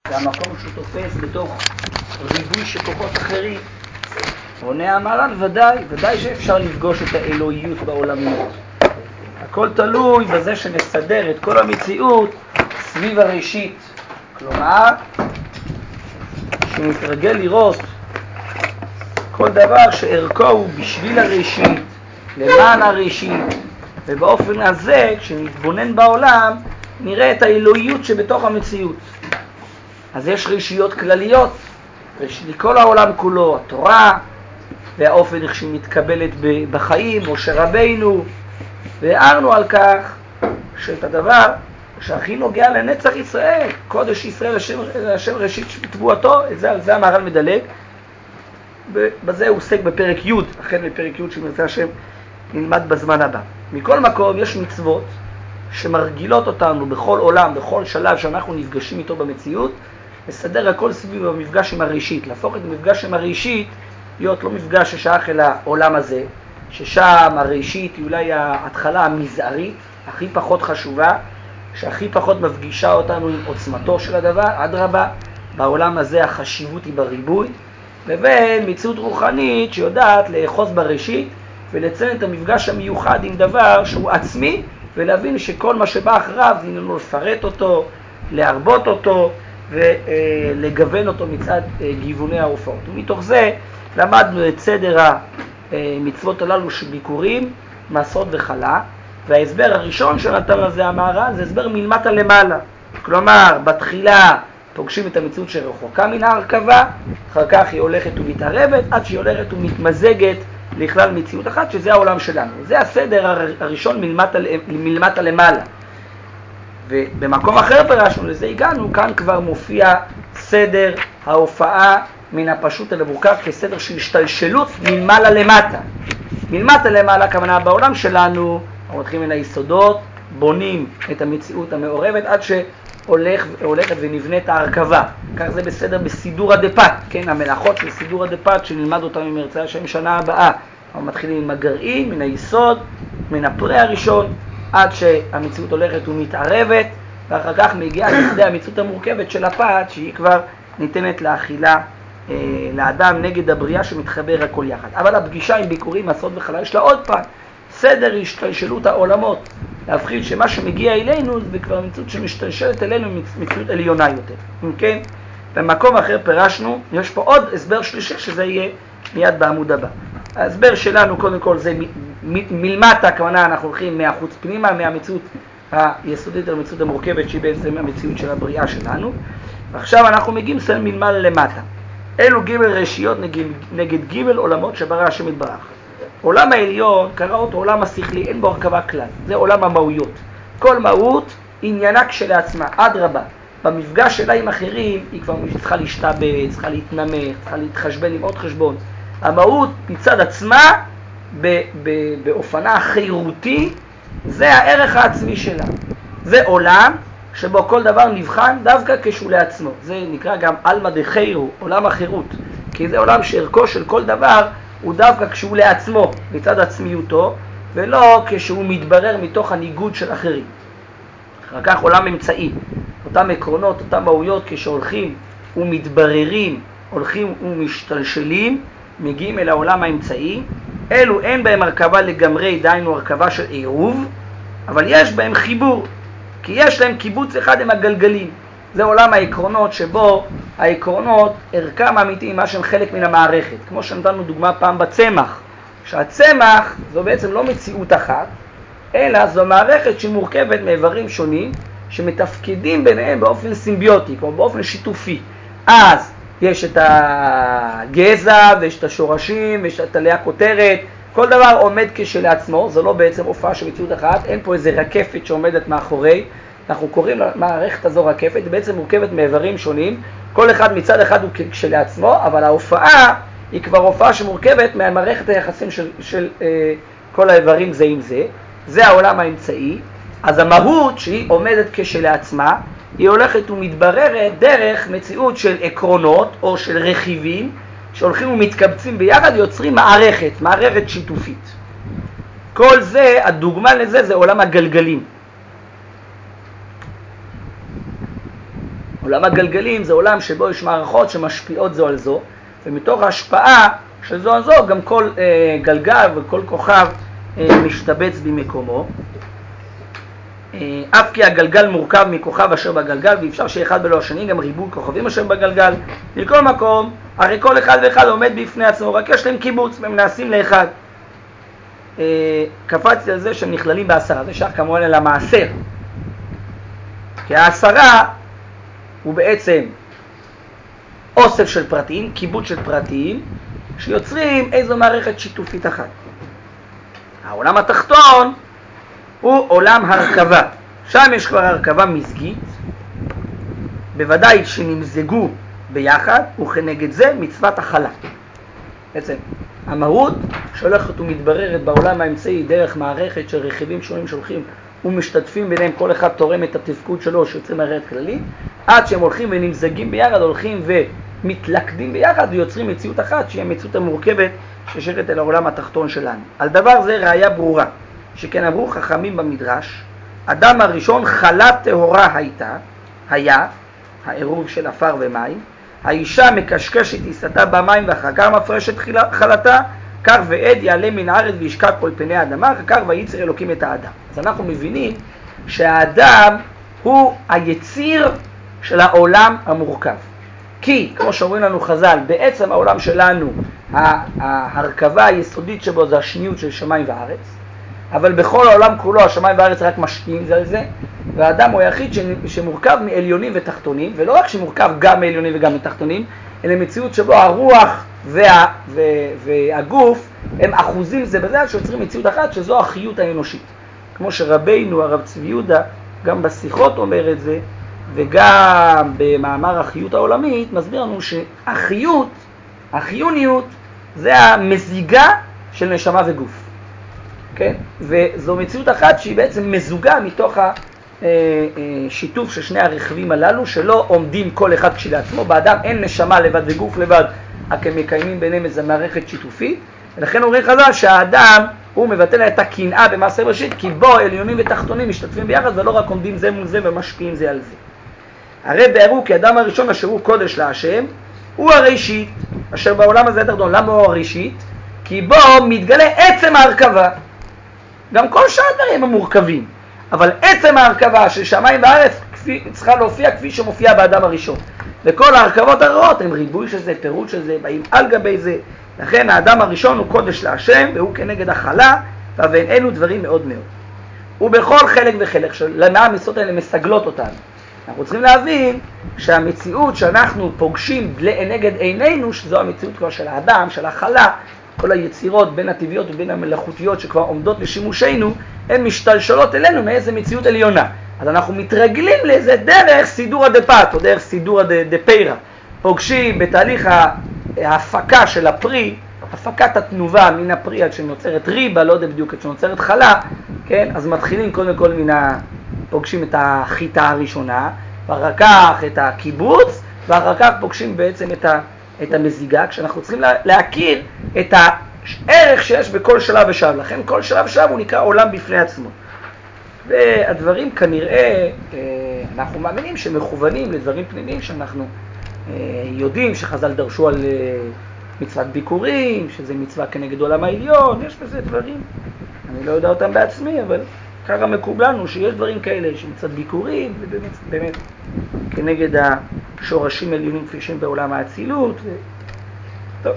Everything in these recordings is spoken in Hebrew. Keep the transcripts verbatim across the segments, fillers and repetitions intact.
זה המקום שהוא תופס בתוך ריבוי של כוחות אחרים. עונה המהר"ל, ודאי, ודאי שאפשר לפגוש את האלוהיות בעולמיות. הכל תלוי בזה שנסדר את כל המציאות סביב הראשית. כלומר, שנתרגל לראות כל דבר שערכו הוא בשביל הראשית, למען הראשית, ובאופן הזה, כשנתבונן בעולם, נראה את האלוהיות שבתוך המציאות. אז יש ראשיות כלליות, לכל העולם כולו, התורה, והאופן איך שהיא מתקבלת בחיים, משה רבינו, והערנו על כך שאת הדבר שהכי נוגע לנצח ישראל, קודש ישראל, השם, השם ראשית תבואתו, זה, זה המהר"ל מדלג, בזה הוא עוסק בפרק י', אכן בפרק י' שמרצה השם נלמד בזמן הבא. מכל מקום יש מצוות שמרגילות אותנו בכל עולם, בכל שלב שאנחנו נפגשים איתו במציאות, לסדר הכל סביב המפגש עם הראשית, להפוך את המפגש עם הראשית להיות לא מפגש ששייך אל העולם הזה, ששם הראשית היא אולי ההתחלה המזערית, הכי פחות חשובה, שהכי פחות מפגישה אותנו עם עוצמתו של הדבר, אדרבה, בעולם הזה החשיבות היא בריבוי, לבין מציאות רוחנית שיודעת לאחוז בראשית ולציין את המפגש המיוחד עם דבר שהוא עצמי, ולהבין שכל מה שבא אחריו זה לנו לפרט אותו, להרבות אותו ולגוון אותו מצד גיווני ההופעות. ומתוך זה למדנו את סדר המצוות הללו של ביקורים, מסעות וחלה, וההסבר הראשון שנתן לזה המהר"ל זה הסבר מלמטה למעלה. כלומר, בתחילה פוגשים את המציאות שרחוקה מן ההרכבה, אחר כך היא הולכת ומתערבת, עד שהיא הולכת ומתמזגת לכלל מציאות אחת, שזה העולם שלנו. זה הסדר הראשון מלמטה, מלמטה למעלה. ובמקום אחר פרשנו לזה הגענו, כאן כבר מופיע סדר ההופעה מן הפשוט אל המורכב כסדר של השתלשלות מלמעלה למטה. מלמטה למעלה, כמובן בעולם שלנו, אנחנו מתחילים מן היסודות, בונים את המציאות המעורבת עד שהולכת ונבנית ההרכבה. כך זה בסדר בסידור הדפת, כן, המלאכות של סידור הדפת שנלמד אותם עם ירצה השם שנה הבאה. אנחנו מתחילים עם הגרעין, מן היסוד, מן הפרה הראשון, עד שהמציאות הולכת ומתערבת, ואחר כך מגיעה לכדי המציאות המורכבת של הפת, שהיא כבר ניתנת לאכילה אה, לאדם נגד הבריאה שמתחבר הכל יחד. אבל הפגישה עם ביקורים, מסעות וחלה, יש לה עוד פעם סדר השתלשלות העולמות, להבחין שמה שמגיע אלינו זה כבר מציאות שמשתלשלת אלינו מציאות עליונה יותר. אם כן, במקום אחר פירשנו, יש פה עוד הסבר שלישי שזה יהיה מיד בעמוד הבא. ההסבר שלנו קודם כל זה מ- מ- מלמטה, כמובן אנחנו הולכים מהחוץ פנימה, מהמציאות היסודית למציאות המורכבת שהיא בעצם המציאות של הבריאה שלנו. ועכשיו אנחנו מגיעים סל מלמעלה למטה. אלו ג' רשיות נגד, נגד ג' עולמות שברא השם יתברך. עולם העליון, קרא אותו עולם השכלי, אין בו הרכבה כלל. זה עולם המהויות. כל מהות עניינה כשלעצמה, אדרבה. במפגש שלה עם אחרים היא כבר צריכה להשתבץ, צריכה להתנמך, צריכה להתחשבן עם עוד חשבון. המהות מצד עצמה, ב- ב- באופנה החירותי, זה הערך העצמי שלה. זה עולם שבו כל דבר נבחן דווקא כשהוא לעצמו. זה נקרא גם אלמא דחיירו, עולם החירות. כי זה עולם שערכו של כל דבר הוא דווקא כשהוא לעצמו, מצד עצמיותו, ולא כשהוא מתברר מתוך הניגוד של אחרים. אחר כך עולם אמצעי. אותם עקרונות, אותם מהויות, כשהולכים ומתבררים, הולכים ומשתלשלים, מגיעים אל העולם האמצעי. אלו אין בהם הרכבה לגמרי, דיינו הרכבה של עירוב, אבל יש בהם חיבור, כי יש להם קיבוץ אחד עם הגלגלים. זה עולם העקרונות שבו העקרונות ערכם אמיתי, מה שהם חלק מן המערכת. כמו שנתנו דוגמה פעם בצמח, שהצמח זו בעצם לא מציאות אחת, אלא זו מערכת שמורכבת מאיברים שונים, שמתפקדים ביניהם באופן סימביוטי, או באופן שיתופי. אז יש את הגזע, ויש את השורשים, ויש את עלי הכותרת, כל דבר עומד כשלעצמו, זה לא בעצם הופעה של מציאות אחת, אין פה איזה רקפת שעומדת מאחורי, אנחנו קוראים למערכת הזו רקפת, היא בעצם מורכבת מאיברים שונים, כל אחד מצד אחד הוא כשלעצמו, אבל ההופעה היא כבר הופעה שמורכבת מהמערכת היחסים של, של אה, כל האיברים זה עם זה, זה העולם האמצעי. אז המהות שהיא עומדת כשלעצמה, היא הולכת ומתבררת דרך מציאות של עקרונות או של רכיבים, שהולכים ומתקבצים ביחד, יוצרים מערכת, מערכת שיתופית. כל זה, הדוגמה לזה זה עולם הגלגלים. עולם הגלגלים זה עולם שבו יש מערכות שמשפיעות זו על זו, ומתוך ההשפעה של זו על זו גם כל אה, גלגל וכל כוכב אה, משתבץ במקומו. אה, אף כי הגלגל מורכב מכוכב אשר בגלגל, ואפשר שאחד בלא השני, גם ריבוי כוכבים אשר בגלגל. מכל מקום, הרי כל אחד ואחד עומד בפני עצמו, רק יש להם קיבוץ, והם נעשים לאחד. אה, קפצתי על זה שהם נכללים בעשרה, זה שייך כמובן אל המעשר. כי העשרה הוא בעצם אוסף של פרטים, קיבוץ של פרטים, שיוצרים איזו מערכת שיתופית אחת. העולם התחתון הוא עולם הרכבה. שם יש כבר הרכבה מזגית, בוודאי שנמזגו ביחד, וכנגד זה מצוות החלה. בעצם המהות שהולכת ומתבררת בעולם האמצעי דרך מערכת של רכיבים שונים שהולכים ומשתתפים ביניהם, כל אחד תורם את התפקוד שלו שיוצרים מערכת כללית, עד שהם הולכים ונמזגים ביחד, הולכים ומתלכדים ביחד ויוצרים מציאות אחת שהיא המציאות המורכבת ששייכת אל העולם התחתון שלנו. על דבר זה ראיה ברורה, שכן אמרו חכמים במדרש, אדם הראשון חלה טהורה הייתה, היה, העירוב של אפר ומים, האישה מקשקשת עיסתה במים ואחר כך מפרשת חלתה, כך ועד יעלה מן הארץ וישקע כל פני האדמה, אחר כך וייצר אלוקים את האדם. אז אנחנו מבינים שהאדם הוא היציר של העולם המורכב. כי, כמו שאומרים לנו חז"ל, בעצם העולם שלנו, ההרכבה היסודית שבו זה השניות של שמיים וארץ, אבל בכל העולם כולו השמיים והארץ רק משפיעים זה על זה, והאדם הוא היחיד שמורכב מעליונים ותחתונים, ולא רק שמורכב גם מעליונים וגם מתחתונים, אלא מציאות שבו הרוח וה, וה, והגוף הם אחוזים זה בזה, שיוצרים מציאות אחת שזו החיות האנושית. כמו שרבינו הרב צבי יהודה גם בשיחות אומר את זה, וגם במאמר החיות העולמית מסביר לנו שהחיות, החיוניות, זה המזיגה של נשמה וגוף. כן? וזו מציאות אחת שהיא בעצם מזוגה מתוך השיתוף של שני הרכיבים הללו, שלא עומדים כל אחד כשלעצמו. באדם אין נשמה לבד וגוף לבד, רק הם מקיימים ביניהם איזו מערכת שיתופית, ולכן אומרים חז"ל שהאדם הוא מבטל את הקנאה במעשה בראשית, כי בו עליונים ותחתונים משתתפים ביחד ולא רק עומדים זה מול זה ומשפיעים זה על זה. הרי בארו כי אדם הראשון אשר הוא קודש להשם הוא הראשית אשר בעולם הזה התחתון. למה הוא הראשית? כי בו מתגלה עצם ההרכבה. גם כל שאר הדברים הם מורכבים, אבל עצם ההרכבה של שמיים וארץ כפי, צריכה להופיע כפי שמופיע באדם הראשון. וכל ההרכבות הרעות הם ריבוי של זה, פירוט של זה, באים על גבי זה. לכן האדם הראשון הוא קודש להשם והוא כנגד החלה, ואין אלו דברים מאוד מאוד. ובכל חלק וחלק למה המצוות האלה מסגלות אותנו. אנחנו צריכים להבין שהמציאות שאנחנו פוגשים לנגד עינינו, שזו המציאות כבר של האדם, של החלה, כל היצירות בין הטבעיות ובין המלאכותיות שכבר עומדות לשימושנו, הן משתלשלות אלינו מאיזה מציאות עליונה. אז אנחנו מתרגלים לאיזה דרך סידורא דפת, או דרך סידורא דפיירא. פוגשים בתהליך ההפקה של הפרי, הפקת התנובה מן הפרי עד שנוצרת ריבה, לא יודע בדיוק עד שנוצרת חלה, כן? אז מתחילים קודם כל מן ה... פוגשים את החיטה הראשונה, ואחר כך את הקיבוץ, ואחר כך פוגשים בעצם את ה... את המזיגה, כשאנחנו צריכים להכיר את הערך שיש בכל שלב ושלב. לכן כל שלב ושלב הוא נקרא עולם בפני עצמו. והדברים כנראה, אנחנו מאמינים שמכוונים לדברים פנימיים שאנחנו יודעים שחז"ל דרשו על מצוות ביקורים, שזה מצווה כנגד עולם העליון, יש בזה דברים, אני לא יודע אותם בעצמי, אבל ככה מקובל לנו שיש דברים כאלה, שמצוות ביקורים, ובאמת, באמת, כנגד השורשים עליונים כפי שהם בעולם האצילות. ו... טוב.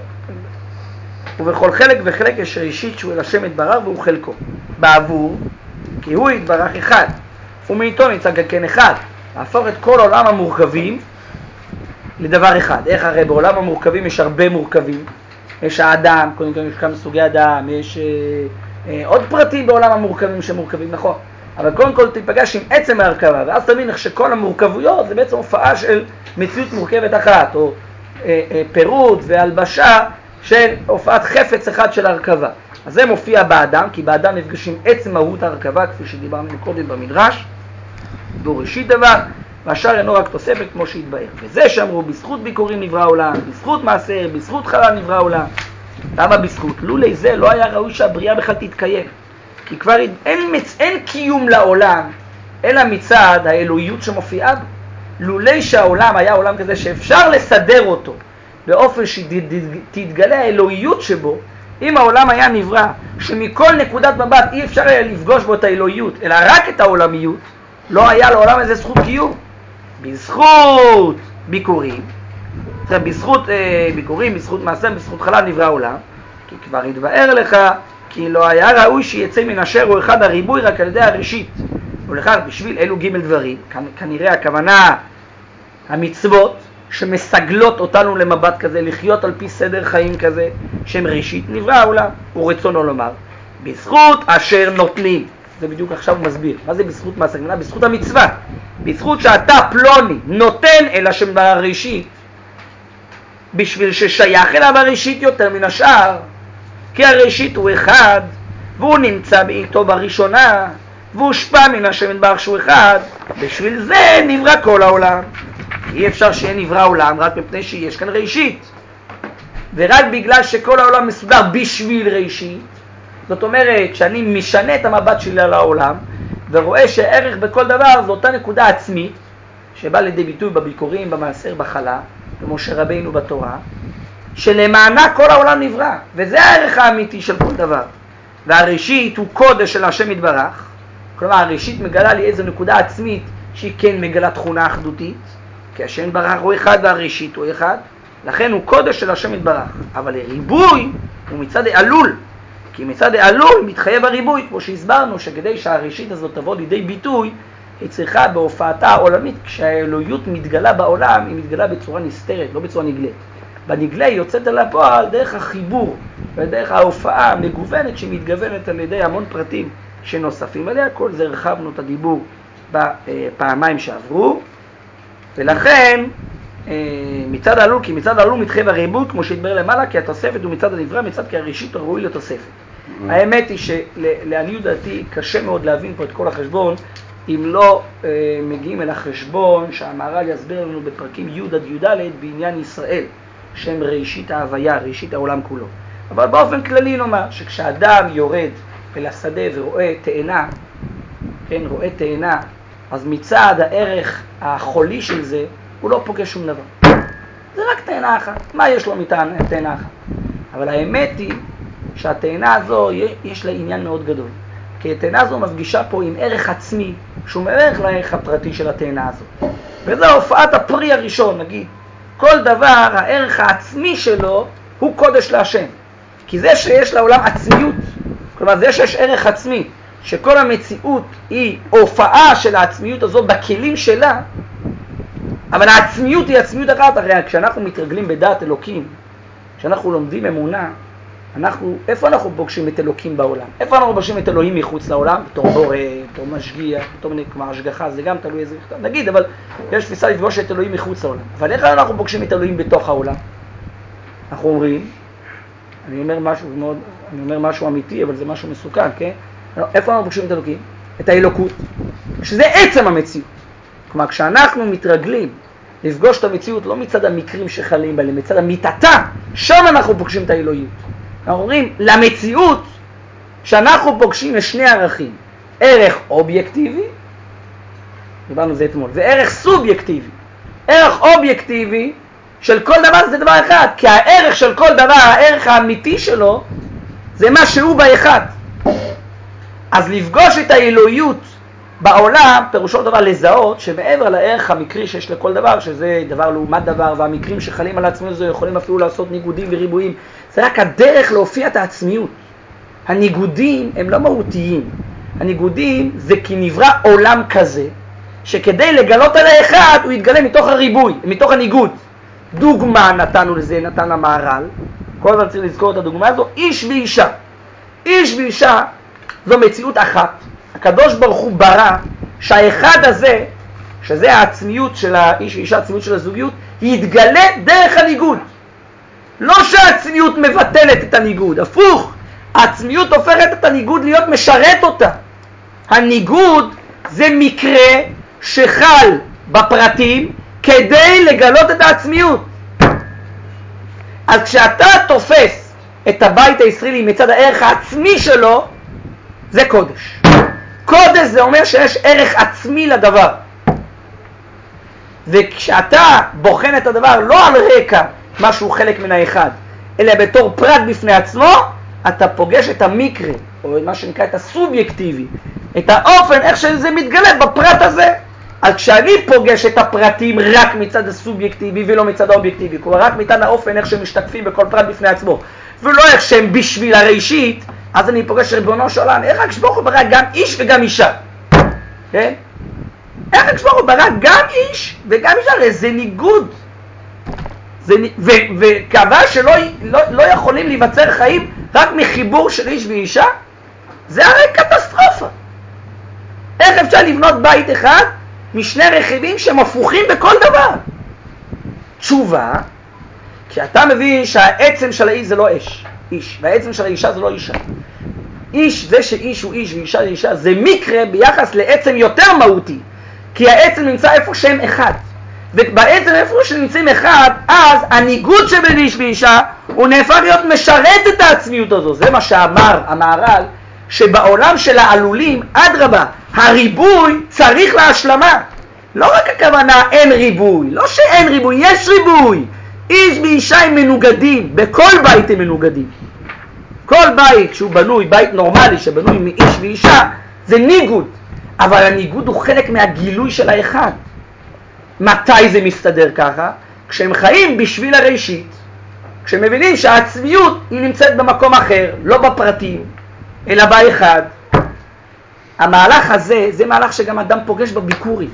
ובכל חלק וחלק יש ראשית שהוא אל השם יתברך והוא חלקו. בעבור, כי הוא יתברך אחד, ומאיתו ניצג כן אחד, להפוך את כל עולם המורכבים לדבר אחד. איך הרי בעולם המורכבים יש הרבה מורכבים. יש האדם, קודם כל יש כמה סוגי אדם, יש אה, אה, עוד פרטים בעולם המורכבים שמורכבים, נכון. אבל קודם כל תיפגש עם עצם ההרכבה, ואז תבין איך שכל המורכבויות זה בעצם הופעה של מציאות מורכבת אחת, או אה, אה, פירוט והלבשה של הופעת חפץ אחד של הרכבה. אז זה מופיע באדם, כי באדם נפגשים עצם מהות ההרכבה, כפי שדיברנו קודם במדרש, והוא ראשית דבר, והשאר אינו רק תוספת כמו שהתבאר. וזה שאמרו, בזכות ביקורים נברא העולם, בזכות מעשר, בזכות חלל נברא העולם. למה בזכות? לולי זה לא היה ראוי שהבריאה בכלל תתקיים. כי כבר אין, אין קיום לעולם, אלא מצד האלוהיות שמופיעה בו. לולי שהעולם היה עולם כזה שאפשר לסדר אותו באופן שתתגלה האלוהיות שבו, אם העולם היה נברא, שמכל נקודת מבט אי אפשר היה לפגוש בו את האלוהיות, אלא רק את העולמיות, לא היה לעולם איזה זכות קיום. בזכות ביקורים, בזכות אה, ביקורים, בזכות מעשה, בזכות חלל נברא העולם, כי כבר התבאר לך, כי לא היה ראוי שיצא מן אשר הוא אחד הריבוי רק על ידי הראשית. ולכך בשביל אלו ג' דברים, כנראה הכוונה המצוות, שמסגלות אותנו למבט כזה, לחיות על פי סדר חיים כזה, שהם ראשית נברא העולם, ורצונו לומר, בזכות אשר נותנים. זה בדיוק עכשיו הוא מסביר. מה זה בזכות מעשה? בזכות המצווה. בזכות שאתה פלוני נותן אל השם בראשית, בשביל ששייך אליו הראשית יותר מן השאר, כי הראשית הוא אחד, והוא נמצא בעיתו בראשונה, והוא הושפע מן השם יתברך שהוא אחד, בשביל זה נברא כל העולם. אי אפשר שיהיה נברא עולם רק מפני שיש כאן ראשית, ורק בגלל שכל העולם מסודר בשביל ראשית. זאת אומרת שאני משנה את המבט שלי על העולם ורואה שערך בכל דבר זו אותה נקודה עצמית שבא לידי ביטוי בביקורים, במעשר, בחלה, במשה רבינו בתורה, שלמענה כל העולם נברא, וזה הערך האמיתי של כל דבר. והראשית הוא קודש של השם יתברך, כלומר הראשית מגלה לי איזו נקודה עצמית שהיא כן מגלה תכונה אחדותית, כי השם יתברך הוא אחד והראשית הוא אחד, לכן הוא קודש של השם יתברך. אבל הריבוי הוא מצד העלול, כי מצד העלול מתחייב הריבוי, כמו שהסברנו שכדי שהראשית הזאת תבוא לידי ביטוי, היא צריכה בהופעתה העולמית, כשהאלוהיות מתגלה בעולם, היא מתגלה בצורה נסתרת, לא בצורה נגלית. בנגלה היא יוצאת על הפועל דרך החיבור, ודרך ההופעה המגוונת שמתגוונת על ידי המון פרטים שנוספים עליה. כל זה הרחבנו את הדיבור בפעמיים שעברו, ולכן מצד העלול, כי מצד העלול מתחייב הריבוי, כמו שהתברר למעלה, כי התוספת הוא מצד הנברא, מצד כי הראשית ראוי לתוספת. האמת היא שלעניות דעתי קשה מאוד להבין פה את כל החשבון, אם לא אה, מגיעים אל החשבון שהמהר"ל יסביר לנו בפרקים י' עד י"ד בעניין ישראל, שהם ראשית ההוויה, ראשית העולם כולו. אבל באופן כללי נאמר שכשאדם יורד אל השדה ורואה תאנה, כן, רואה תאנה, אז מצד הערך החולי של זה, הוא לא פוגש שום דבר. זה רק תאנה אחת. מה יש לו מתאנה אחת? אבל האמת היא שהתאנה הזו יש לה עניין מאוד גדול. כי התאנה הזו מפגישה פה עם ערך עצמי, שהוא מערך לערך הפרטי של התאנה הזו. וזו הופעת הפרי הראשון, נגיד. כל דבר, הערך העצמי שלו הוא קודש להשם. כי זה שיש לעולם עצמיות, כלומר זה שיש ערך עצמי, שכל המציאות היא הופעה של העצמיות הזו בכלים שלה, אבל העצמיות היא עצמיות אחת. הרי כשאנחנו מתרגלים בדעת אלוקים, כשאנחנו לומדים אמונה, אנחנו, איפה אנחנו פוגשים את אלוקים בעולם? איפה אנחנו פוגשים את אלוהים מחוץ לעולם? בתור בורא, בתור משגיח, בתור כמו השגחה, זה גם תלוי איזה מכתב. נגיד, אבל יש תפיסה לפגוש את אלוהים מחוץ לעולם. אבל איך אנחנו פוגשים את אלוהים בתוך העולם? אנחנו אומרים, אני אומר משהו מאוד, אני אומר משהו אמיתי, אבל זה משהו מסוכן, כן? איפה אנחנו פוגשים את אלוקים? את האלוקות, שזה עצם המציאות. כלומר, כשאנחנו מתרגלים לפגוש את המציאות לא מצד המקרים שחלים בה, מצד המיטתה, שם אנחנו פוגשים את האלוהיות. אנחנו אומרים, למציאות שאנחנו פוגשים יש שני ערכים, ערך אובייקטיבי, דיברנו זה אתמול, וערך סובייקטיבי. ערך אובייקטיבי של כל דבר זה דבר אחד, כי הערך של כל דבר, הערך האמיתי שלו, זה מה שהוא באחד. אז לפגוש את האלוהיות בעולם, פירושו דבר לזהות שמעבר לערך המקרי שיש לכל דבר, שזה דבר לעומת דבר, והמקרים שחלים על עצמיות זה יכולים אפילו לעשות ניגודים וריבועים, זה רק הדרך להופיע את העצמיות. הניגודים הם לא מהותיים. הניגודים זה כי נברא עולם כזה, שכדי לגלות על האחד הוא יתגלה מתוך הריבוי, מתוך הניגוד. דוגמה נתנו לזה, נתן למהר"ל, כל הזמן צריך לזכור את הדוגמה הזו, איש ואישה. איש ואישה זו מציאות אחת. הקדוש ברוך הוא ברא שהאחד הזה, שזה העצמיות של האיש ואישה, העצמיות של הזוגיות, יתגלה דרך הניגוד. לא שהעצמיות מבטלת את הניגוד, הפוך, העצמיות הופכת את הניגוד להיות משרת אותה. הניגוד זה מקרה שחל בפרטים כדי לגלות את העצמיות. אז כשאתה תופס את הבית הישראלי מצד הערך העצמי שלו, זה קודש. קודש זה אומר שיש ערך עצמי לדבר. וכשאתה בוחן את הדבר לא על רקע משהו חלק מן האחד, אלא בתור פרט בפני עצמו, אתה פוגש את המקרה, או מה שנקרא את הסובייקטיבי, את האופן איך שזה מתגלה בפרט הזה. אז כשאני פוגש את הפרטים רק מצד הסובייקטיבי ולא מצד האובייקטיבי, כלומר רק מצד האופן איך שהם משתקפים בכל פרט בפני עצמו, ולא איך שהם בשביל הראשית, אז אני פוגש ריבונו של עולם, איך הקדוש ברוך הוא ברא גם איש וגם אישה. כן? איך הקדוש ברוך הוא ברא גם איש וגם אישה, הרי זה ניגוד. זה, ו, וקבע שלא לא, לא יכולים להיווצר חיים רק מחיבור של איש ואישה, זה הרי קטסטרופה. איך אפשר לבנות בית אחד משני רכיבים שהם הפוכים בכל דבר? תשובה, כי אתה מבין שהעצם של האיש זה לא אש, איש, והעצם של האישה זה לא אישה. איש, זה שאיש הוא איש ואישה זה אישה, זה מקרה ביחס לעצם יותר מהותי, כי העצם נמצא איפה שהם אחד. ובעצם איפה שנמצאים אחד, אז הניגוד שבין איש ואישה הוא נהפך להיות משרת את העצמיות הזו. זה מה שאמר המהר"ל, שבעולם של העלולים, אדרבה, הריבוי צריך להשלמה. לא רק הכוונה אין ריבוי, לא שאין ריבוי, יש ריבוי. איש ואישה הם מנוגדים, בכל בית הם מנוגדים. כל בית שהוא בנוי, בית נורמלי שבנוי מאיש ואישה, זה ניגוד. אבל הניגוד הוא חלק מהגילוי של האחד. מתי זה מסתדר ככה? כשהם חיים בשביל הראשית, כשהם מבינים שהעצמיות היא נמצאת במקום אחר, לא בפרטים, אלא באחד. המהלך הזה, זה מהלך שגם אדם פוגש בביקורים.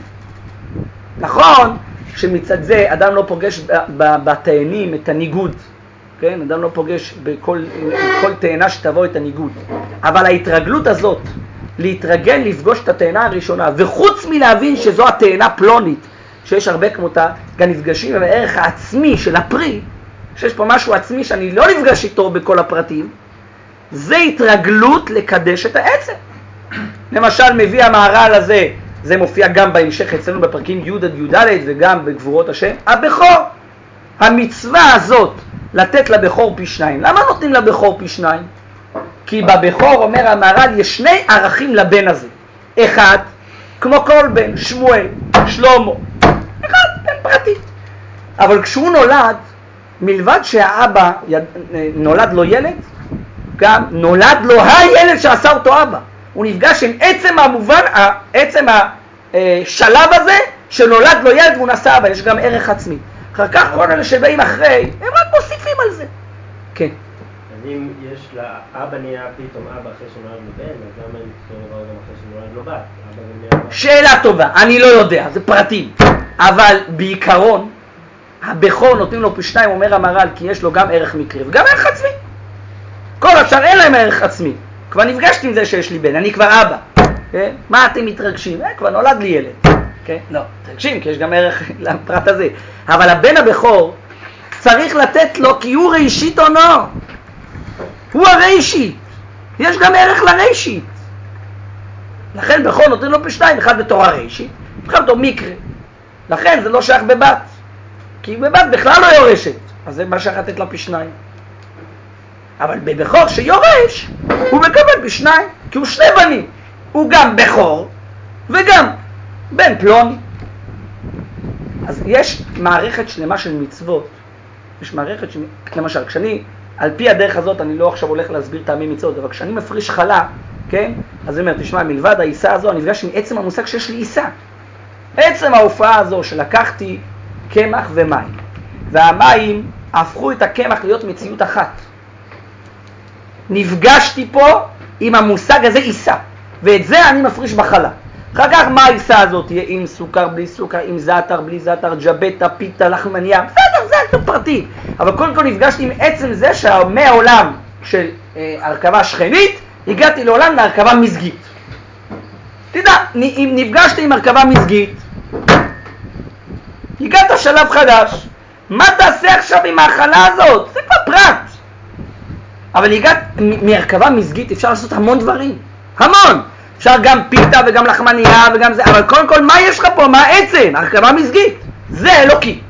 נכון שמצד זה אדם לא פוגש בתאנים את הניגוד, כן? אדם לא פוגש בכל כל תאנה שתבוא את הניגוד. אבל ההתרגלות הזאת, להתרגל לפגוש את התאנה הראשונה, וחוץ מלהבין שזו התאנה פלונית, שיש הרבה כמותה, גם נפגשים עם הערך העצמי של הפרי, שיש פה משהו עצמי שאני לא נפגש איתו בכל הפרטים, זה התרגלות לקדש את העצם. למשל מביא המהר"ל הזה, זה מופיע גם בהמשך אצלנו בפרקים י' עד י"ד וגם בגבורות השם, הבכור. המצווה הזאת לתת לבכור פי שניים. למה נותנים לבכור פי שניים? כי בבכור, אומר המהר"ל, יש שני ערכים לבן הזה. אחד, כמו כל בן, שמואל, שלמה, אחד, בן פרטי. אבל כשהוא נולד, מלבד שהאבא נולד לו ילד, גם נולד לו הילד שעשה אותו אבא. הוא נפגש עם עצם המובן, עצם השלב הזה שנולד לו ילד והוא נשא אבא, יש גם ערך עצמי. אחר כך כל אלה שבאים אחרי, הם רק מוסיפים על זה. כן. אז אם יש לאבא נהיה פתאום אבא אחרי שנולד לו בן, אז למה אין פתאום דבר גם אחרי שנולד לו בת? שאלה טובה, אני לא יודע, זה פרטים. אבל בעיקרון, הבכור נותנים לו פי שניים, אומר המהר"ל, כי יש לו גם ערך מקרי וגם ערך עצמי. כל השאר אין להם ערך עצמי. כבר נפגשתי עם זה שיש לי בן, אני כבר אבא. כן? מה אתם מתרגשים? אה, כבר נולד לי ילד. כן? לא, מתרגשים, כי יש גם ערך לפרט הזה. אבל הבן הבכור צריך לתת לו כי הוא ראשית או לא. הוא הראשית. יש גם ערך לראשית. לכן בכור נותנים לו פי שניים, אחד בתור הראשית, אחד בתור מקרה. לכן זה לא שייך בבת. כי בבת בכלל לא יורשת. אז זה מה שייך לתת לו פי שניים. אבל בבכור שיורש, הוא מקבל פי שניים, כי הוא שני בנים. הוא גם בכור וגם בן פלוני. אז יש מערכת שלמה של מצוות. יש מערכת של... למשל, כשאני, על פי הדרך הזאת, אני לא עכשיו הולך להסביר טעמי מצוות, אבל כשאני מפריש חלה, כן? אז אני אומר, תשמע, מלבד העיסה הזו, אני נפגש עם עצם המושג שיש לי עיסה. עצם ההופעה הזו שלקחתי קמח ומים, והמים הפכו את הקמח להיות מציאות אחת. נפגשתי פה עם המושג הזה עיסה, ואת זה אני מפריש בחלה. אחר כך מה העיסה הזאת תהיה? עם סוכר, בלי סוכר, עם זעתר, בלי זעתר, ג'בטה, פיתה, לחמניה, בסדר, זה יותר פרטי. אבל קודם כל נפגשתי עם עצם זה שמהעולם של אה, הרכבה שכנית, הגעתי לעולם להרכבה מזגית. תדע, אם נפגשתי עם הרכבה מזגית, הגעת שלב חדש, מה תעשה עכשיו עם ההכלה הזאת? זה כבר פרט. אבל הגעת מהרכבה מזגית, אפשר לעשות המון דברים. המון! אפשר גם פיתה וגם לחמניה וגם זה, אבל קודם כל מה יש לך פה? מה העצם? הרכבה מזגית. זה אלוקי.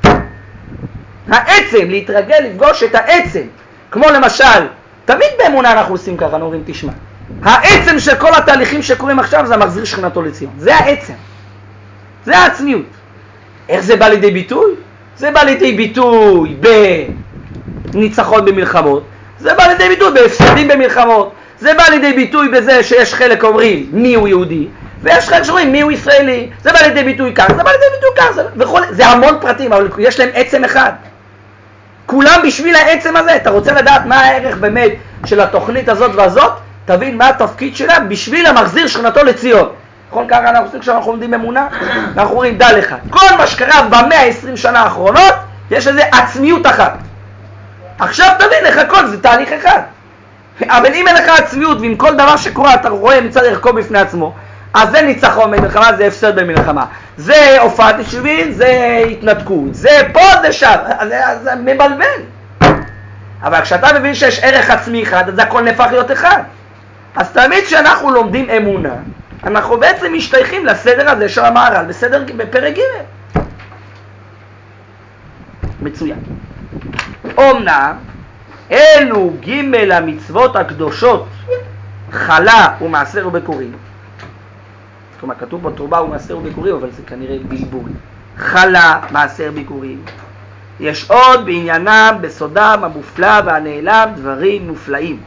העצם, להתרגל, לפגוש את העצם. כמו למשל, תמיד באמונה אנחנו עושים ככה, אנחנו אומרים, תשמע. העצם של כל התהליכים שקורים עכשיו זה המחזיר שכינתו לציון. זה העצם. זה העצמיות. איך זה בא לידי ביטוי? זה בא לידי ביטוי בניצחון במלחמות, זה בא לידי ביטוי בהפסדים במלחמות, זה בא לידי ביטוי בזה שיש חלק אומרים מי הוא יהודי, ויש חלק שאומרים מי הוא ישראלי, זה בא לידי ביטוי כך, זה בא לידי ביטוי כך, זה, וכל, זה המון פרטים, אבל יש להם עצם אחד. כולם בשביל העצם הזה. אתה רוצה לדעת מה הערך באמת של התוכנית הזאת והזאת? תבין מה התפקיד שלה בשביל המחזיר שכנתו לציון. נכון, ככה אנחנו עושים כשאנחנו עומדים אמונה? אנחנו אומרים, דע לך, כל מה שקרה במאה העשרים שנה האחרונות, יש לזה עצמיות אחת. עכשיו תבין לך, כל זה תהליך אחד. אבל אם אין לך עצמיות, ועם כל דבר שקורה אתה רואה מצד ערכו בפני עצמו, אז זה ניצחון במלחמה, זה הפסד במלחמה. זה הופעת יישובים, זה התנתקות. זה פה, זה שם. זה, זה מבלבל. אבל כשאתה מבין שיש ערך עצמי אחד, אז הכל נהפך להיות אחד. אז תמיד כשאנחנו לומדים אמונה, אנחנו בעצם משתייכים לסדר הזה של המהר"ל, בסדר, בפרק ג'. מצוין. אומנם, אלו ג' המצוות הקדושות, חלה ומעשר וביקורים. כלומר, כתוב פה תרומה ומעשר וביקורים, אבל זה כנראה בלבול. חלה, מעשר, ביקורים. יש עוד בעניינם, בסודם, המופלא והנעלם, דברים מופלאים.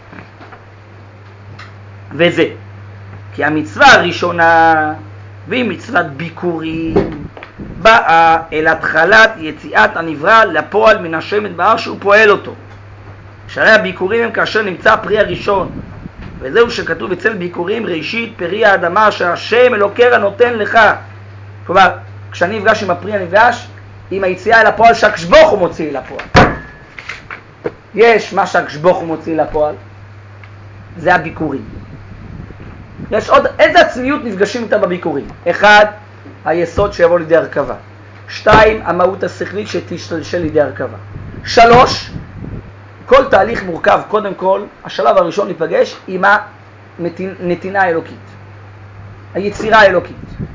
וזה, כי המצווה הראשונה, והיא מצוות ביקורים, באה אל התחלת יציאת הנברא לפועל מן השם יתברך שהוא פועל אותו. שהרי הביקורים הם כאשר נמצא הפרי הראשון, וזהו שכתוב אצל ביקורים ראשית פרי האדמה שהשם אלוקר נותן לך. כלומר, כשאני נפגש עם הפרי, אני נפגש עם היציאה אל הפועל שהקדוש ברוך הוא מוציא אל הפועל. יש מה שהקדוש ברוך הוא מוציא אל הפועל, זה הביקורים. יש עוד, איזה עצמיות נפגשים איתה בביקורים? אחד, היסוד שיבוא לידי הרכבה. שתיים, המהות השכלית שתשתלשל לידי הרכבה. שלוש, כל תהליך מורכב, קודם כל, השלב הראשון ניפגש עם הנתינה האלוקית. היצירה האלוקית.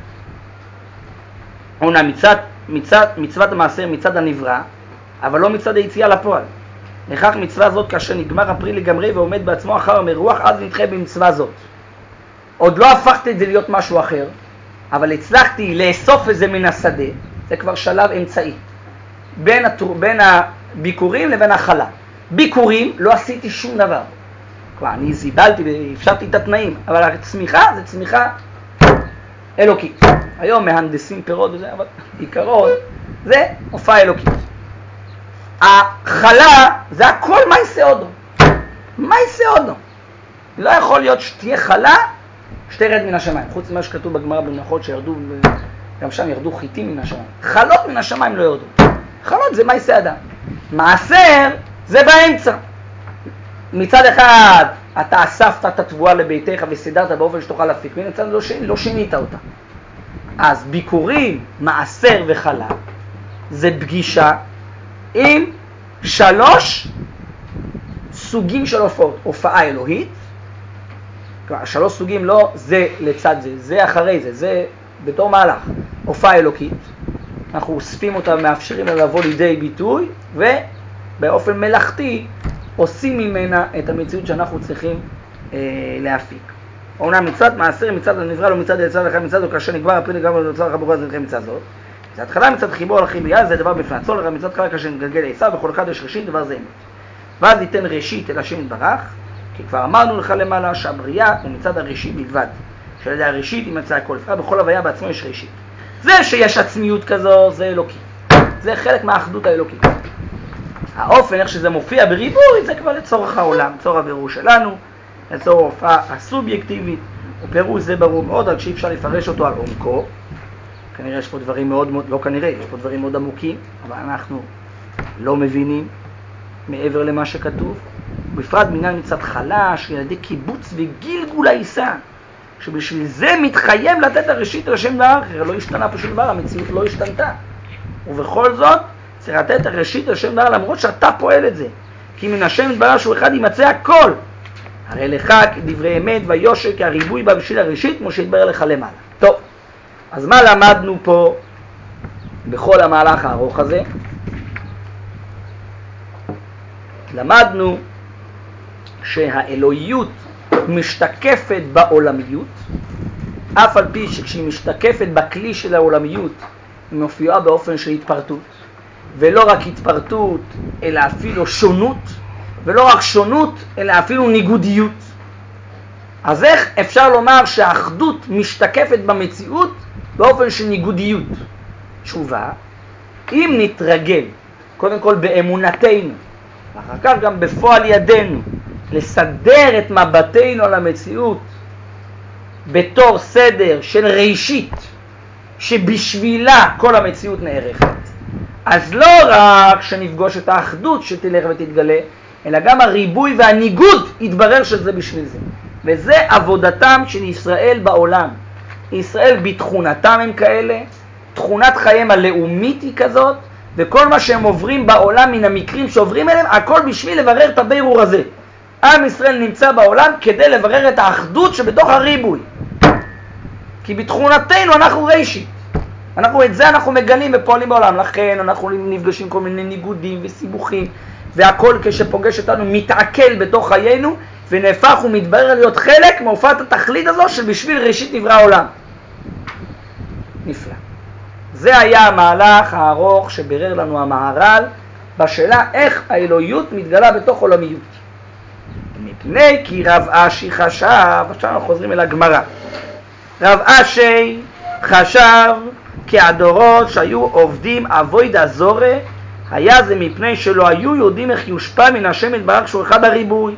עונה מצד, מצד, מצוות המעשר מצד הנברא, אבל לא מצד היציאה לפועל. לכך מצווה זאת כאשר נגמר הפרי לגמרי ועומד בעצמו אחר המרוח, אז נדחה במצווה זאת. עוד לא הפכתי את זה להיות משהו אחר, אבל הצלחתי לאסוף את זה מן השדה, זה כבר שלב אמצעי. בין, התור, בין הביקורים לבין החלה. ביקורים לא עשיתי שום דבר. כבר אני זיבלתי והפשרתי את התנאים, אבל הצמיחה זה צמיחה אלוקית. היום מהנדסים פירות וזה, אבל עיקרון זה הופעה אלוקית. החלה זה הכל מייסה אודו. מייסה אודו. לא יכול להיות שתהיה חלה שתרד מן השמיים. חוץ ממה שכתוב בגמרא במנחות שירדו, גם שם ירדו חיטים מן השמיים. חלות מן השמיים לא ירדו. חלות זה מייסה אדם. מעשר זה באמצע. מצד אחד אתה אספת את התבואה לביתך וסידרת באופן שתוכל להפיק, ומצד לא, ש... לא שינית אותה. אז ביקורים, מעשר וחלה זה פגישה עם שלוש סוגים של הופעות. הופעה אלוהית, שלוש סוגים לא זה לצד זה, זה אחרי זה, זה בתור מהלך. הופעה אלוקית, אנחנו אוספים אותה ומאפשרים לה לבוא לידי ביטוי, ובאופן מלאכתי עושים ממנה את המציאות שאנחנו צריכים אה, להפיק. אומנם מצד מעשר, מצד הנברא, לא מצד יצא לך מצד, או כאשר נגמר הפרי נגמר ונוצר לך בורא, זה נקרא מצד זאת. מצד התחלה, מצד חיבור הלכים ביד, זה דבר בפני עצמו, מצד התחלה כאשר נגלגל עשיו, בכל אחד יש ראשית, דבר זה אמת. ואז ניתן ראשית אל השם יתברך, כי כבר אמרנו לך למעלה שהבריאה הוא מצד הראשית בלבד, שעל ידי הראשית היא מצאה הכל, בכל הוויה בעצמו יש ראשית. זה שיש עצמיות כזו, זה אלוקי. זה חלק מהאחדות האלוקית. האופן, איך שזה מופיע בריבוי, זה כבר לצורך העולם, לצורך הבירור שלנו, לצורך ההופעה הסובייקטיבית, ופירוש זה ברור מאוד, רק שאי אפשר לפרש אותו על עומקו. כנראה יש פה דברים מאוד, מאוד, לא כנראה, יש פה דברים מאוד עמוקים, אבל אנחנו לא מבינים מעבר למה שכתוב. בפרט מנהל מצד חלש, ילדי קיבוץ וגילגול העיסה, שבשביל זה מתחייב לתת הראשית לשם דבר אחר, לא השתנה פשוט דבר, המציאות לא השתנתה. ובכל זאת, צריך לתת הראשית לשם דבר, למרות שאתה פועל את זה. כי מן השם דבר שהוא אחד יימצא הכל. הרי לך כדברי אמת ויושר, כי הריבוי בה בשביל הראשית, כמו שהתברר לך למעלה. טוב, אז מה למדנו פה בכל המהלך הארוך הזה? למדנו שהאלוהיות משתקפת בעולמיות, אף על פי שכשהיא משתקפת בכלי של העולמיות, היא מופיעה באופן של התפרטות, ולא רק התפרטות, אלא אפילו שונות, ולא רק שונות, אלא אפילו ניגודיות. אז איך אפשר לומר שהאחדות משתקפת במציאות באופן של ניגודיות? תשובה, אם נתרגל, קודם כל באמונתנו, ואחר כך גם בפועל ידינו, לסדר את מבטנו על המציאות בתור סדר של ראשית, שבשבילה כל המציאות נערכת, אז לא רק שנפגוש את האחדות שתלך ותתגלה, אלא גם הריבוי והניגוד יתברר שזה בשביל זה. וזה עבודתם של ישראל בעולם. ישראל בתכונתם הם כאלה, תכונת חייהם הלאומית היא כזאת, וכל מה שהם עוברים בעולם מן המקרים שעוברים אליהם, הכל בשביל לברר את הבירור הזה. עם ישראל נמצא בעולם כדי לברר את האחדות שבתוך הריבוי. כי בתכונתנו אנחנו ראשית. אנחנו את זה אנחנו מגלים ופועלים בעולם. לכן אנחנו נפגשים כל מיני ניגודים וסיבוכים, והכל כשפוגש אותנו מתעכל בתוך חיינו, ונהפך ומתברר להיות חלק מהופעת התכלית הזו של בשביל ראשית נברא העולם. נפלא. זה היה המהלך הארוך שברר לנו המהר"ל בשאלה איך האלוהיות מתגלה בתוך עולמיות. מפני כי רב אשי חשב, עכשיו אנחנו חוזרים אל הגמרא, רב אשי חשב כי הדורות שהיו עובדים אבוידע זורה, היה זה מפני שלא היו יודעים איך יושפע מן השם יתברך שהוא אחד הריבוי.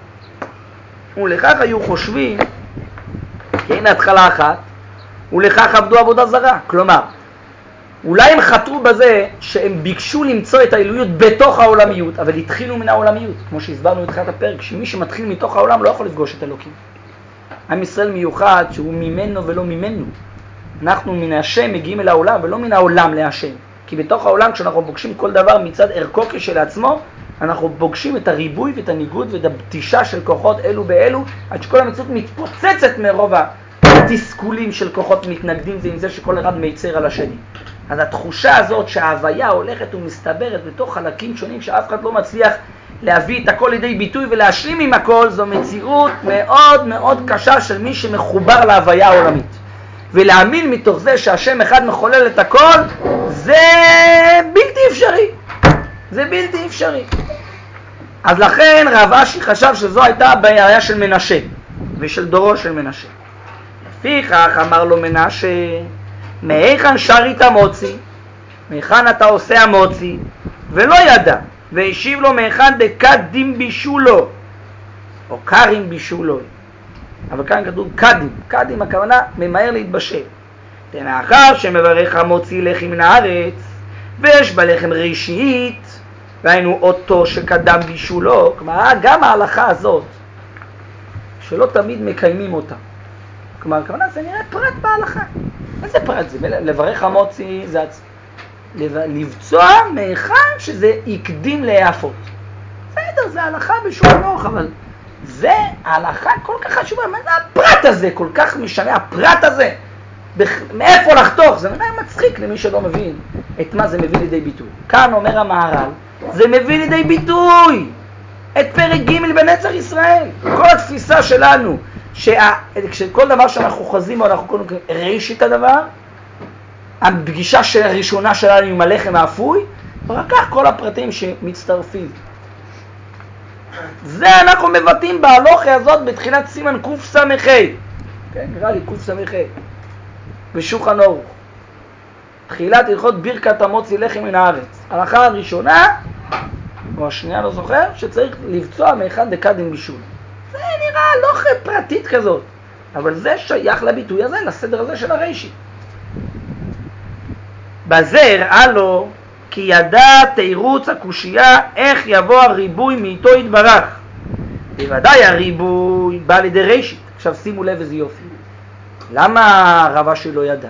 ולכך היו חושבים כי אין התחלה אחת, ולכך עבדו עבודה זרה. כלומר, אולי הם חתרו בזה שהם ביקשו למצוא את האלוהיות בתוך העולמיות, אבל התחילו מן העולמיות, כמו שהסברנו בתחילת הפרק, שמי שמתחיל מתוך העולם לא יכול לפגוש את אלוקים. עם ישראל מיוחד שהוא ממנו ולא ממנו. אנחנו מן השם מגיעים אל העולם ולא מן העולם להשם. כי בתוך העולם כשאנחנו פוגשים כל דבר מצד ערכו כשלעצמו, אנחנו פוגשים את הריבוי ואת הניגוד ואת הפתישה של כוחות אלו באלו, עד שכל המציאות מתפוצצת מרוב התסכולים של כוחות מתנגדים זה עם זה שכל אחד מייצר על השני. אז התחושה הזאת שההוויה הולכת ומסתברת בתוך חלקים שונים שאף אחד לא מצליח להביא את הכל לידי ביטוי ולהשלים עם הכל, זו מציאות מאוד מאוד קשה של מי שמחובר להוויה העולמית. ולהאמין מתוך זה שהשם אחד מחולל את הכל, זה בלתי אפשרי. זה בלתי אפשרי. אז לכן רב אשי חשב שזו הייתה הבעיה של מנשה ושל דורו של מנשה. לפיכך אמר לו מנשה, מהיכן שרית המוציא? מהיכן אתה עושה המוציא? ולא ידע. והשיב לו מהיכן דקדים בישולו, או קרים בישולו. אבל כאן כתוב קדים. קדים הכוונה ממהר להתבשל. ומאחר שמברך המוציא לחם מן הארץ, ויש בלחם ראשית, והיינו אותו שקדם בישולו, כלומר גם ההלכה הזאת, שלא תמיד מקיימים אותה. כלומר, הכוונה זה נראה פרט בהלכה. איזה פרט זה? לברך המוציא זה עצמי. לבצוע מהיכן שזה יקדים להיאפות. בסדר, זה הלכה בשום נוח, אבל זה ההלכה כל כך חשובה. מה זה הפרט הזה? כל כך משנה הפרט הזה. מאיפה לחתוך? זה מצחיק למי שלא מבין את מה זה מביא לידי ביטוי. כאן אומר המהר"ל, זה מביא לידי ביטוי את פרק ג' בנצח ישראל. כל התפיסה שלנו, שכל דבר שאנחנו חוזים, אנחנו קודם כל ראשית הדבר, הפגישה הראשונה שלנו עם הלחם האפוי, ורק כך כל הפרטים שמצטרפים. זה אנחנו מבטאים בהלוכה הזאת בתחילת סימן קוף סמכי. כן, נראה לי קוף סמכי. בשולחן ערוך. תחילת הלכות ברכת המוציא לחם מן הארץ. ההלכה הראשונה, או השנייה לא זוכר, שצריך לבצוע מאחד דקדים בישול. זה נראה הלוכה פרטית כזאת. אבל זה שייך לביטוי הזה, לסדר הזה של הראשית. בזה הראה לו כי ידע תירוץ הקושייה איך יבוא הריבוי מאיתו יתברך. בוודאי הריבוי בא לידי ראשית. עכשיו שימו לב איזה יופי. למה רב אשי לא ידע?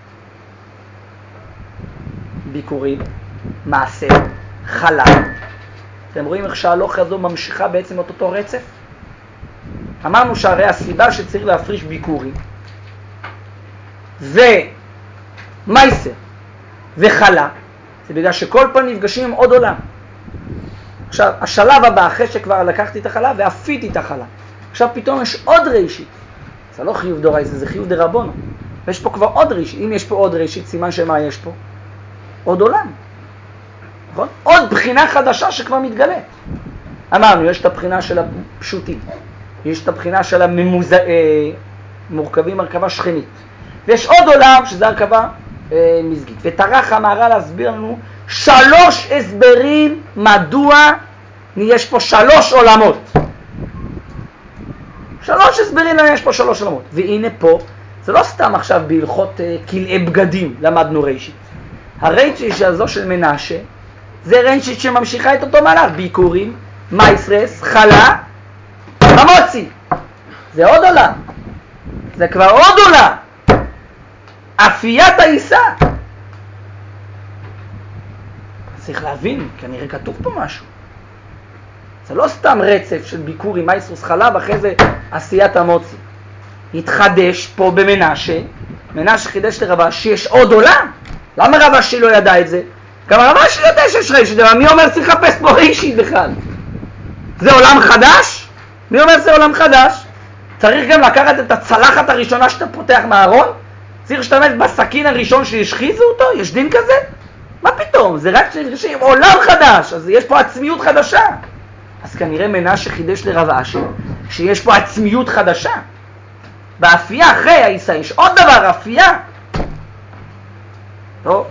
ביקורים, מעשה, חלה. אתם רואים איך שההלוכה הזו ממשיכה בעצם את אותו רצף? אמרנו שהרי הסיבה שצריך להפריש ביקורים ומייסר וחלה, זה בגלל שכל פעם נפגשים עם עוד עולם. עכשיו, השלב הבא, אחרי שכבר לקחתי את החלה ואפיתי את החלה, עכשיו פתאום יש עוד ראשית. זה לא חיוב דורייסא, זה חיוב דרבנו. ויש פה כבר עוד ראשית. אם יש פה עוד ראשית, סימן שמה יש פה? עוד עולם. נכון? עוד בחינה חדשה שכבר מתגלית. אמרנו, יש את הבחינה של הפשוטים. יש את הבחינה של המורכבים, הרכבה שכנית. ויש עוד עולם שזה הרכבה אה, מזגית. וטרח המהר"ל להסביר לנו שלוש הסברים מדוע יש פה שלוש עולמות. שלוש הסברים למה יש פה שלוש עולמות. והנה פה, זה לא סתם עכשיו בהלכות אה, כלאי בגדים למדנו ראשית. הראשית הזו של מנשה, זה ראשית שממשיכה את אותו מהלך, ביקורים, מייסרס, חלה, המוצי. זה עוד עולם. זה כבר עוד עולם. אפיית העיסה. צריך להבין, כנראה כתוב פה משהו. זה לא סתם רצף של ביקורים, מייסרס, חלה, ואחרי זה עשיית המוצי. התחדש פה במנשה, מנשה חידש לרבה שיש עוד עולם. למה רבה שלי לא ידע את זה? גם רבה שלי יודע שיש ראשית, אבל מי אומר צריך לחפש פה ראשית בכלל? זה עולם חדש? מי אומר זה עולם חדש? צריך גם לקחת את הצלחת הראשונה שאתה פותח מהארון? צריך להשתמש בסכין הראשון שהשחיזו אותו? יש דין כזה? מה פתאום? זה רק שנרשים עולם חדש, אז יש פה עצמיות חדשה. אז כנראה מנשה חידש לרב אשי שיש פה עצמיות חדשה. באפייה אחרי העיסה יש עוד דבר, אפייה. טוב.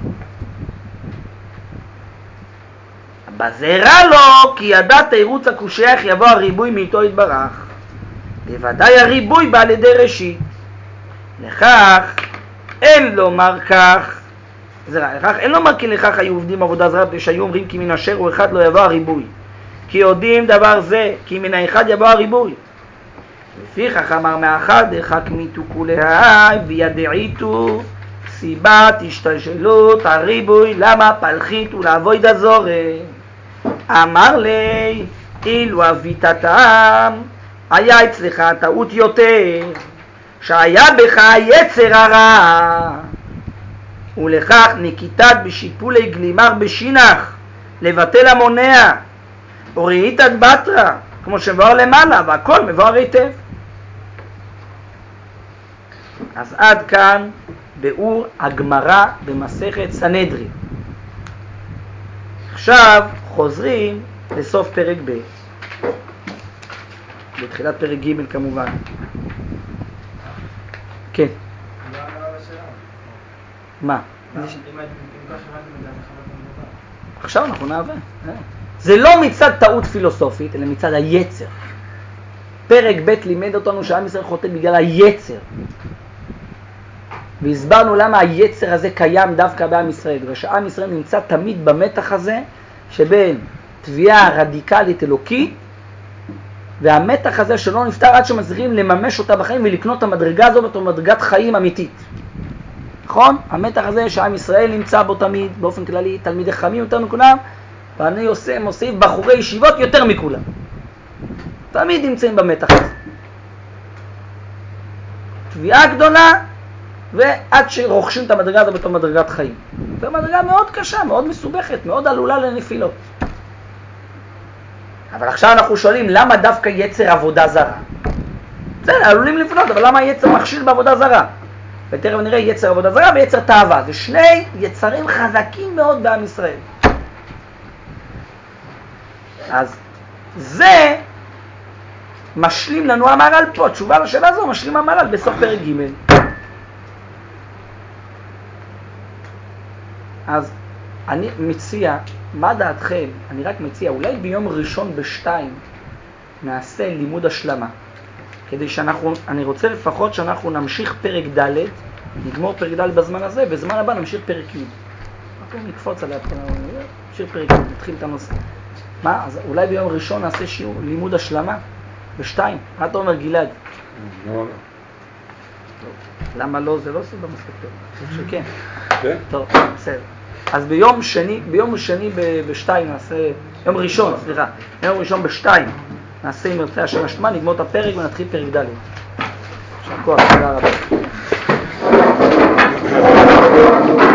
בזרע לו, כי ידע תירוץ הקושח יבוא הריבוי מאיתו יתברך. בוודאי הריבוי בא לידי ראשית. לכך אין לומר כך, זרע, לכך אין לומר כי לכך היו עובדים עבודה זרה, שהיו אומרים כי מן אשר הוא אחד לא יבוא הריבוי. כי יודעים דבר זה, כי מן האחד יבוא הריבוי. לפיכך אמר מאחד, דחק מיתו כולהי, וידעיתו סיבת השתלשלות הריבוי, למה פלחית ולעבוד הזורה. אמר לי, אילו אבית הטעם, היה אצלך טעות יותר, שהיה בך יצר הרע, ולכך נקיטת בשיפולי גלימר בשינך, לבטל המונע, או ראיתת בתרה, כמו שמבואר למעלה, והכל מבואר היטב. אז עד כאן ביאור הגמרא במסכת סנהדרין. עכשיו חוזרים לסוף פרק ב', בתחילת פרק ג' כמובן. כן. מה? עכשיו אנחנו נעבור. זה לא מצד טעות פילוסופית, אלא מצד היצר. פרק ב' לימד אותנו שעם ישראל חוטא בגלל היצר. והסברנו למה היצר הזה קיים דווקא בעם ישראל. ושעם ישראל נמצא תמיד במתח הזה שבין תביעה רדיקלית אלוקית, והמתח הזה שלא נפטר עד שמצליחים לממש אותה בחיים ולקנות את המדרגה הזו בתור מדרגת חיים אמיתית. נכון? המתח הזה שעם ישראל נמצא בו תמיד, באופן כללי, תלמידי חכמים יותר מכולם, ואני עושה, מוסיף בחורי ישיבות יותר מכולם. תמיד נמצאים במתח הזה. תביעה גדולה, ועד שרוכשים את המדרגה הזו בתור מדרגת חיים. זו מדרגה מאוד קשה, מאוד מסובכת, מאוד עלולה לנפילות. אבל עכשיו אנחנו שואלים, למה דווקא יצר עבודה זרה? בסדר, עלולים לפנות, אבל למה יצר מכשיל בעבודה זרה? ותכף נראה יצר עבודה זרה ויצר תאווה. זה שני יצרים חזקים מאוד בעם ישראל. אז זה משלים לנו המהר"ל פה, תשובה לשאלה הזו, משלים המהר"ל בסוף פרק ג'. אז אני מציע, מה דעתכם? אני רק מציע, אולי ביום ראשון בשתיים נעשה לימוד השלמה. כדי שאנחנו, אני רוצה לפחות שאנחנו נמשיך פרק ד', נגמור פרק ד' בזמן הזה, בזמן הבא נמשיך פרק י'. אנחנו נקפוץ עליה, נמשיך פרק י', נתחיל את הנושא. מה? אז אולי ביום ראשון נעשה שיעור לימוד השלמה בשתיים. מה אתה אומר גלעד? לא, לא. למה לא? זה לא סיבה מספיק טוב. שכן. כן? טוב, בסדר. אז ביום שני, ביום שני בשתיים נעשה, יום ראשון, סליחה, יום ראשון בשתיים נעשה עם מרצה השם השלמה, נגמור את הפרק ונתחיל פרק ד'. יישר כוח, תודה רבה.